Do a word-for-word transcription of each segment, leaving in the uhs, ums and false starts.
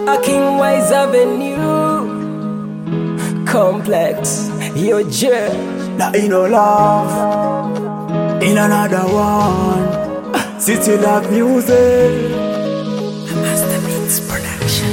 A King Wise Avenue Complex, yo J. Now in no love, in another one. City Love Music, Masterbeats Production.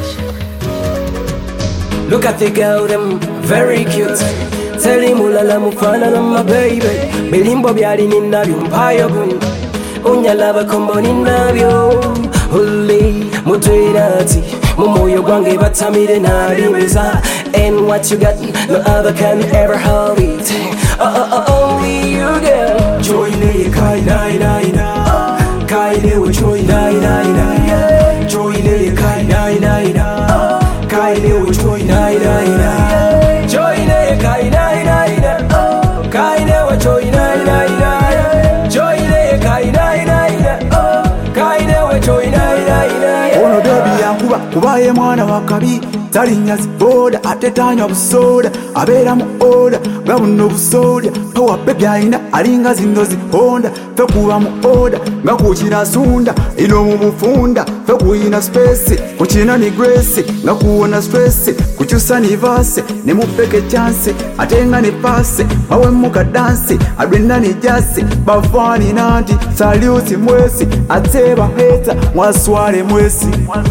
Look at the girl, them very cute. Tell him ulala mufana na my baby. Bilimbo byali ninabyo mpayo gun. Unyalaba kombo ninabyo. Holy mutwirati. Mumoyo gwange batamire narimeza. And what you got, no other can ever hold it. Oh, oh, oh, only you, girl. Joy le kai nai nai na, kai le wo joy nai nai na. Joy le kai nai nai na, kai le wo joy nai nai na. Joy le kai nai nai na, kai le wo joy nai nai na. Joy le kai nai nai na, kai le wo joy nai nai na. Ono baby yankuba kubaye mwana wakabi. Talinnya ziboda ate tanywa busoda abeera mu oda nga buno busoda power baby alina alinga zino zihonda fe kuba mu oda nga kukina sunda ino mu bufunda fe kuyina space kukina ni grace nga kuwona stress kukyusa ni vase ne mupeke chance ate nga ne pase mawe muka dance adwena ni jase bafani nanti salute mwesi ateba heta mwaswale mwesi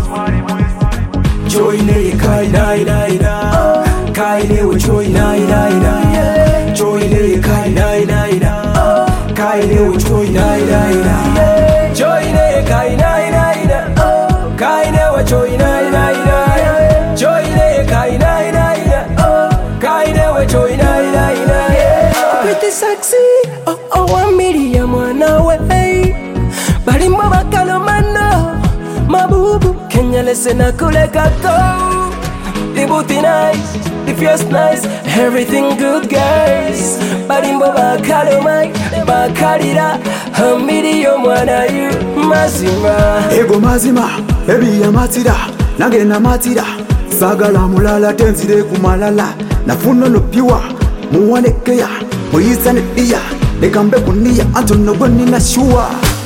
Joy le kai nai nai na, kai le wo joy nai nai na. Joy le kai nai nai na, kai le wo joy nai nai na. Joy le kai nai nai na, kai le wo joy nai nai na. Joy le kai nai nai na, kai le wo joy nai nai na. Pretty sexy, oh oh one million mwana we. Balimbo bakalo mano, mabubu. Kenya listen na kuleka go. The booty nice, the fierce nice, everything good guys. Barimbo bakalo mai, bakalira, hamiriyo mwana yu mazima. Ego mazima, baby ya matira, nange na matira. Sagala mulala tenzire kumalala, nafuna no piwa, muwanekeya, muyisa ne iya, lekambe kunia, antono gwani na shua.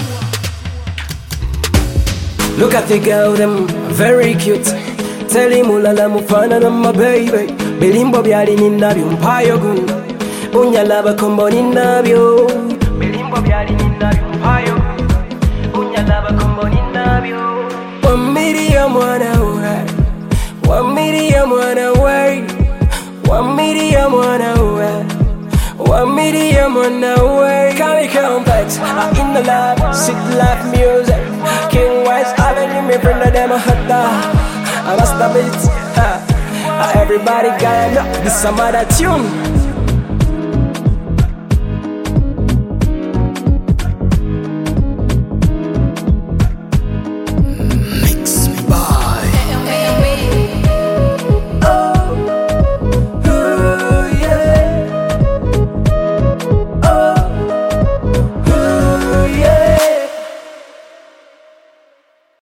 Look at the girl, them very cute. Tell him ulala mufana na my baby. Bilimbo byali ninabyo mpayo gun. Unyalaba kombo ninabyo. Bilimbo byali ninabyo mpayo gun. Unyalaba kombo ninabyo. One million mwana way. One million mwana way. One million mwana way. One million mwana way. Kami complex, in the lab, City Love Music. King Wise Avenue, me friend of them a hot dog. I must have it. Everybody got know this some other tune.